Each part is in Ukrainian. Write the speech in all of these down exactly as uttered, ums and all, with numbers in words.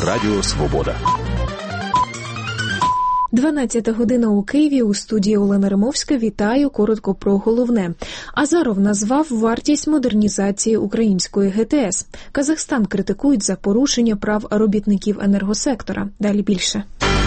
Радіо Свобода. дванадцята година у Києві, у студії Олена Римовська. Вітаю, коротко про головне. Азаров назвав вартість модернізації української ге те ес. Казахстан критикують за порушення прав робітників енергосектора. Далі більше.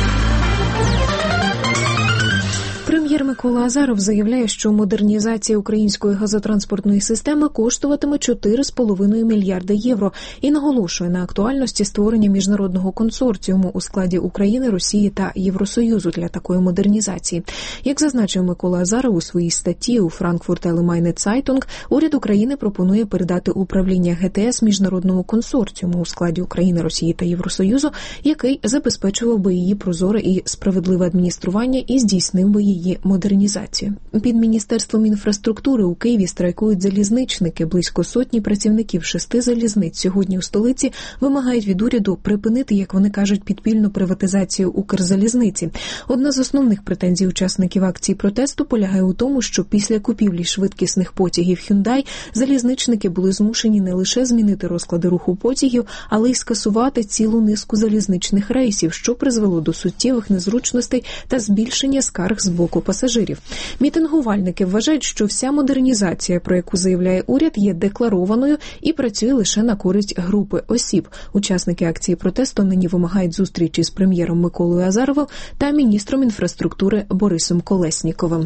Прем'єр Микола Азаров заявляє, що модернізація української газотранспортної системи коштуватиме чотири з половиною мільярди євро і наголошує на актуальності створення міжнародного консорціуму у складі України, Росії та Євросоюзу для такої модернізації. Як зазначив Микола Азаров у своїй статті у Frankfurt Allgemeine Zeitung, уряд України пропонує передати управління ге те ес міжнародному консорціуму у складі України, Росії та Євросоюзу, який забезпечував би її прозоре і справедливе адміністрування і здійснив би її модернізацію. Під Міністерством інфраструктури у Києві страйкують залізничники. Близько сотні працівників шести залізниць сьогодні у столиці вимагають від уряду припинити, як вони кажуть, підпільну приватизацію Укрзалізниці. Одна з основних претензій учасників акції протесту полягає у тому, що після купівлі швидкісних потягів Hyundai залізничники були змушені не лише змінити розклади руху потягів, але й скасувати цілу низку залізничних рейсів, що призвело до суттєвих незручностей та збільшення скарг з боку пасажирів. Мітингувальники вважають, що вся модернізація, про яку заявляє уряд, є декларованою і працює лише на користь групи осіб. Учасники акції протесту нині вимагають зустрічі з прем'єром Миколою Азаровим та міністром інфраструктури Борисом Колесніковим.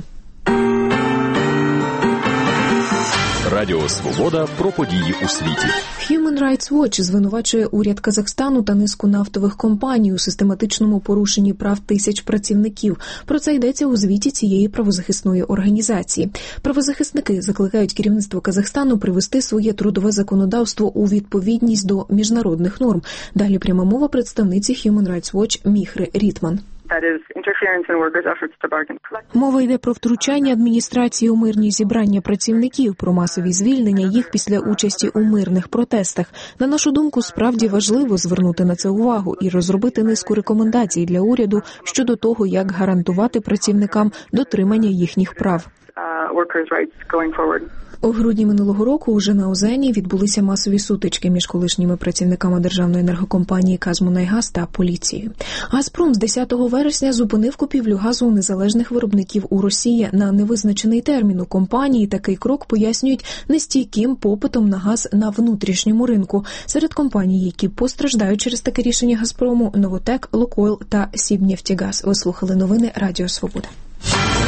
Радіо Свобода про події у світі. Human Rights Watch звинувачує уряд Казахстану та низку нафтових компаній у систематичному порушенні прав тисяч працівників. Про це йдеться у звіті цієї правозахисної організації. Правозахисники закликають керівництво Казахстану привести своє трудове законодавство у відповідність до міжнародних норм. Далі пряма мова представниці Human Rights Watch Міхри Рітман. Мова йде про втручання адміністрації у мирні зібрання працівників, про масові звільнення їх після участі у мирних протестах. На нашу думку, справді важливо звернути на це увагу і розробити низку рекомендацій для уряду щодо того, як гарантувати працівникам дотримання їхніх прав. У грудні минулого року уже на Озені відбулися масові сутички між колишніми працівниками державної енергокомпанії «Казмунайгаз» та поліцією. «Газпром» з десятого вересня зупинив купівлю газу у незалежних виробників у Росії на невизначений термін. У компанії такий крок пояснюють нестійким попитом на газ на внутрішньому ринку. Серед компаній, які постраждають через таке рішення «Газпрому» – «Новотек», «Лукойл» та «Сібнефтегаз». Ви слухали новини Радіо Свобода.